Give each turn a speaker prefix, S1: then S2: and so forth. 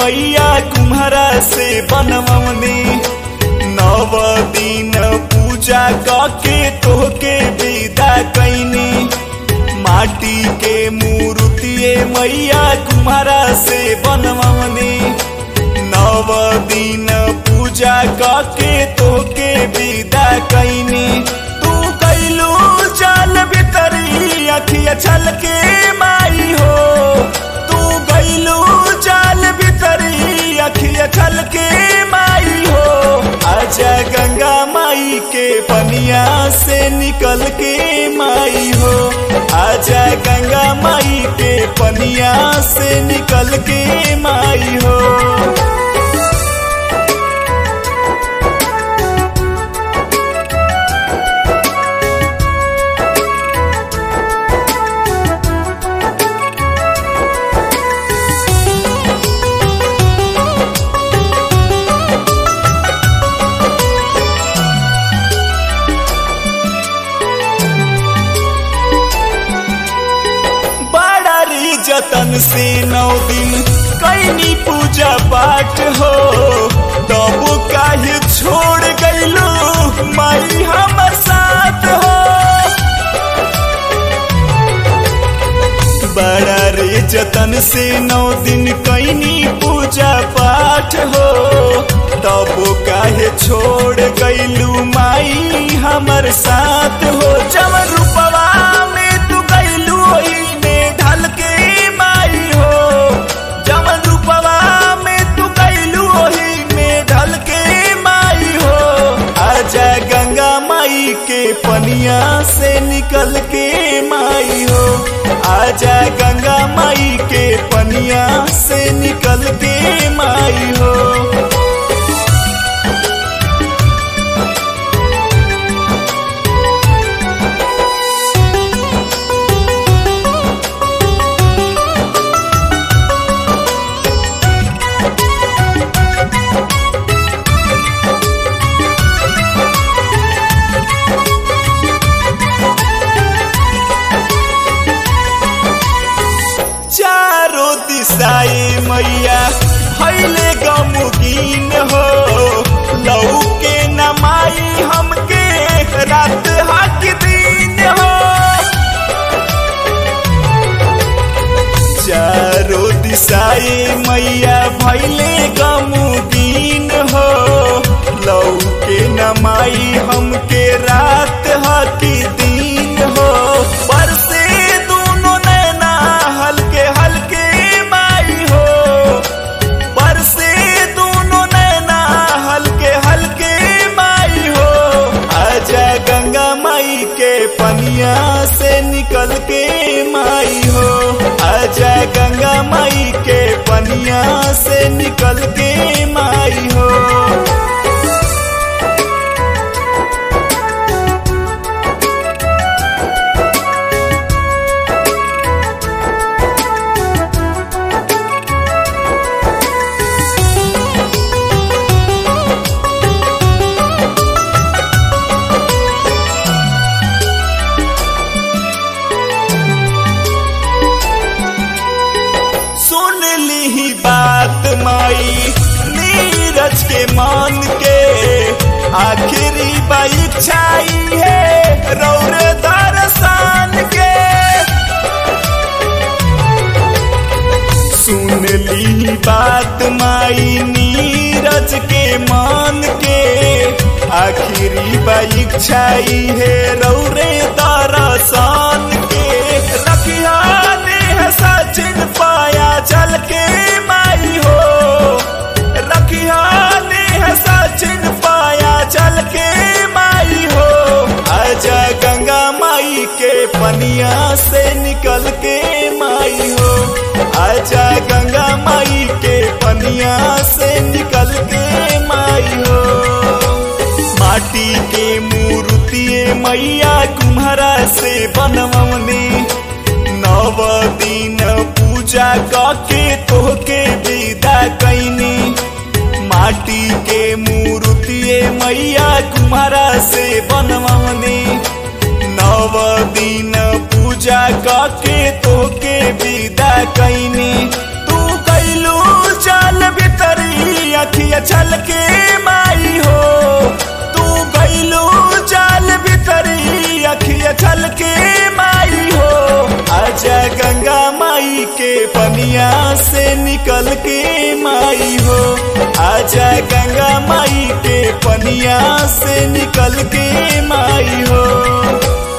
S1: मैया कुम्हारा से बनवनी। 9 दिन पूजा करके तोहके विदा कैनी। माटी के मूर्तिए मैया कुम्हारा से बनवनी। 9 दिन पूजा करके तोहके विदा कैनी। तू कैलू चल भीतरी अखिया छल के माई हो। तू कैलू चल भीतरी अखिया छल के माई हो। आजा गंगा माई के पनिया से निकल के माई हो। आजा गंगा माई के पनिया से निकल के माई हो। जतन से 9 दिन कैनी पूजा पाठ हो। तब काहे छोड़ गइलो माई हमर साथ हो। बड़ा रे जतन से 9 दिन कैनी पूजा पाठ हो। तब काहे छोड़ गइलू माई हमर साथ हो। जवन रूपवा में तू गइलू ओही में ढल के के पनिया से निकल के माई हो। आजा गंगा माई के पनिया से निकल के माई हो। दिशाई मैया भइले गमुगीन हो। लौके न माई हमके रात हाक दिन हो। चारों दिशाई मैया भइले गमुगीन हो। लौके न माई हमके रात हाक दिन हो। बरसे दोनों नैना हल्के हल्के पनिया से निकल के माई हो। आजा गंगा माई के पनिया से निकल के माई हो। बात माई नीरज के मान के आखिरी इच्छाई है रौर दर्शन के। सुन ली बात माई नीरज के मान के आखिरी इच्छाई है रौरे दर्शन के। रखिया ने सचिन पाया चल के माई हो। रखिया ने सचिन पाया चल के माई हो। आजा गंगा माई के पनिया से निकल के माई हो। आजा गंगा माई के पनिया से निकल के माई हो। माटी के मूर्तिए मैया कुम्हारा से बनवनी। 9 दिन पूजा करके तोहके विदा कैनी। माटी के मूर्तिए मैया कुम्हारा से बनवनी। 9 दिन पूजा करके तोहके विदा कैनी। तू कैलू चल अखिया छल के माई हो तू गईलू जाल भीतरी अखिया छल के माई हो आजा गंगा माई के पनिया से निकल के माई हो आजा गंगा माई के पनिया से निकल के माई हो।